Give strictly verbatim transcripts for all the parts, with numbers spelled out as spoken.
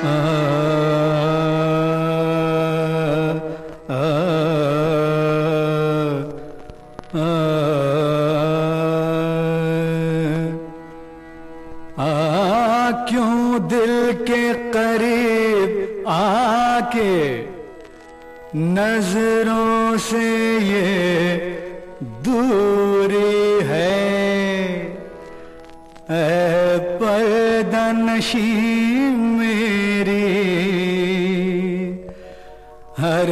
नजरों से ये दूरी है, ऐ पर्दानशी मेरी, हर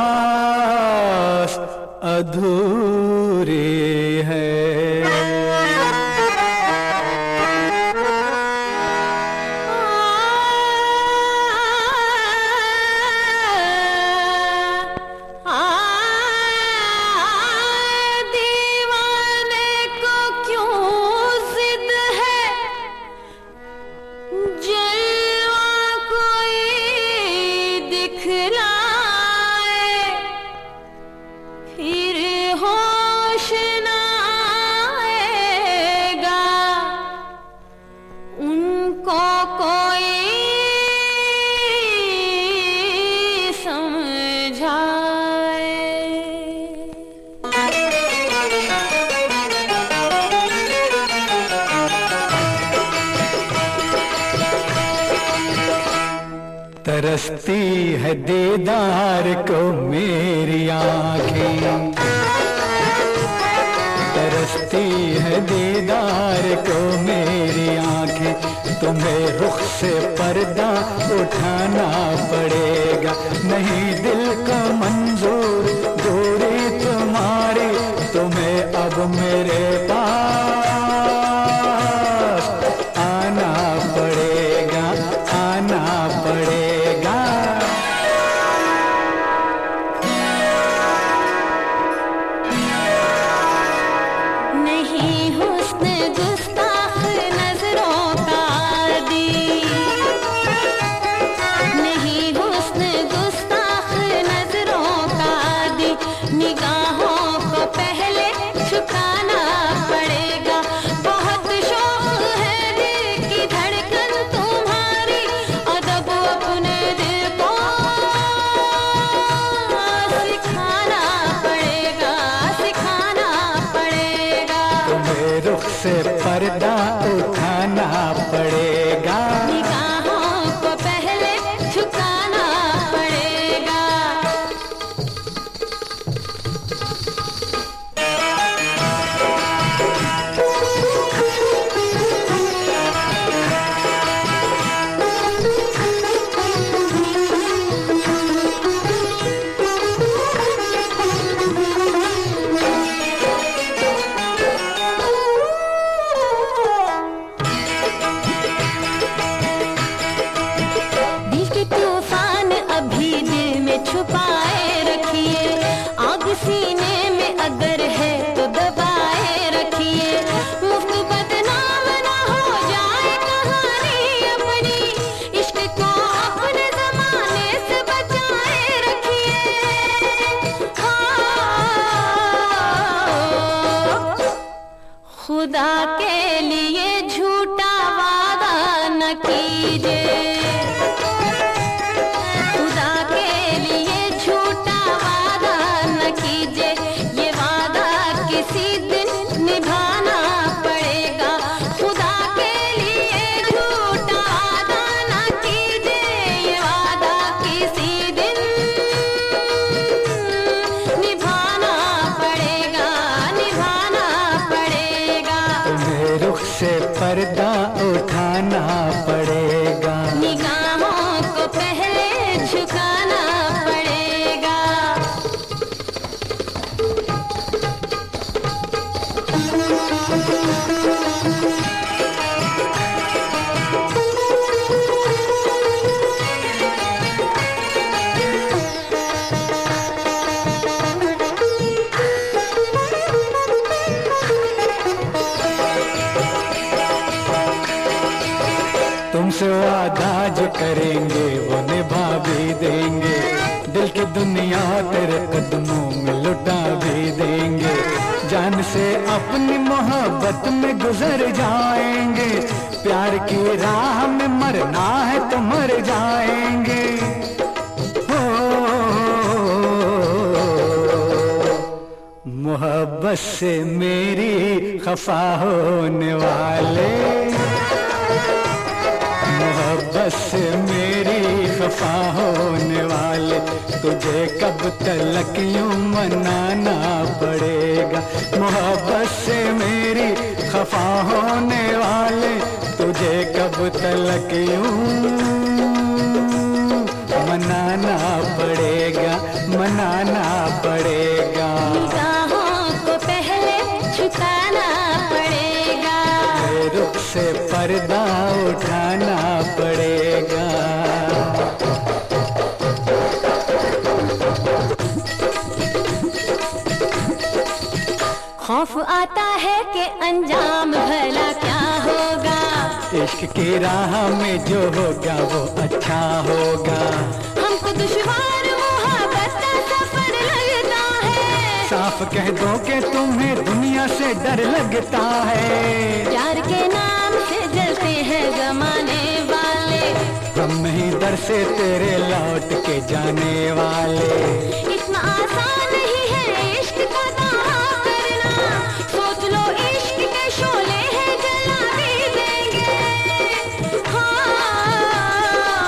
आस अधूरी है। तरसती है दीदार को मेरी आँखें, तरसती है दीदार को मेरी आँखें, तुम्हें रुख से पर्दा उठाना पड़ेगा, नहीं दिल का मंजूर दूरी तुम्हारी, तुम्हें अब मेरे पास आना पड़ेगा, आना पड़ेगा। नहीं हुस्न गुस्ताख नजरों का आदी, नहीं हुस्न गुस्ताख नजरों का आदी, निगाहों को पहले झुकाना पड़ेगा, बहुत शौक है दिल की धड़कन तुम्हारी, अदब अपने दिल को सिखाना पड़ेगा, सिखाना पड़ेगा। तुम्हें रुख से पर्दा उठाना पड़ेगा, निगाहों को पहले झुकाना पड़ेगा। दिल के तूफान अभी दिल में छुपाए रखिए, आग सीने में अगर है तो दबाए रखिए, मुफ्त बदनाम ना हो जाए कहानी अपनी, इश्क को अपने जमाने से बचाए रखिए। हाँ, खुदा के लिए झूठा वादा न कीजिए, खुदा के लिए झूठा वादा न कीजिए, ये वादा किसी दिन निभाना पड़ेगा, खुदा के लिए झूठा वादा न कीजिए, ये वादा किसी दिन निभाना पड़ेगा, निभाना पड़ेगा। तुम्हें रुख से पर्दा उठाना पड़ेगा, निगाहों को पहले झुकाना पड़ेगा। तुमसे वादा जो करेंगे वो निभा भी देंगे, दिल की दुनिया तेरे कदमों में लुटा भी देंगे, जान से अपनी मोहब्बत में गुजर जाएंगे, प्यार की राह में मरना है तो मर जाएंगे। हो मोहब्बत से मेरी खफा होने वाले, मोहब्बत से मेरी खफा होने वाले, तुझे कब तलक यूं मनाना पड़ेगा। मोहब्बत से मेरी खफा होने वाले, तुझे कब तलक यूं मनाना पड़ेगा, मनाना पड़ेगा। निगाहों को पहले झुकाना पड़ेगा, रुख से पर्दा उठाना पड़ेगा। खौफ आता है कि अंजाम भला क्या होगा, इश्क की राह में जो होगा वो अच्छा होगा। हमको दुश्वार मोहब्बत का सफर लगता है, साफ कह दो कि तुम्हें दुनिया से डर लगता है। प्यार के नाम से जलते हैं जमाने वाले, हम ही दर से तेरे लौट के जाने वाले। इतना आसान नहीं है इश्क का दावा करना, सोच लो इश्क के शोले हैं जला भी देंगे। हाँ,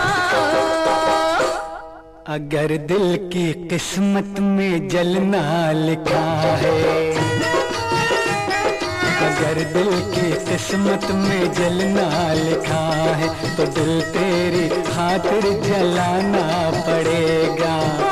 अगर दिल की किस्मत में जलना लिखा है, अगर दिल की किस्मत में जलना लिखा है, तो दिल तेरी खातिर जलाना पड़ेगा।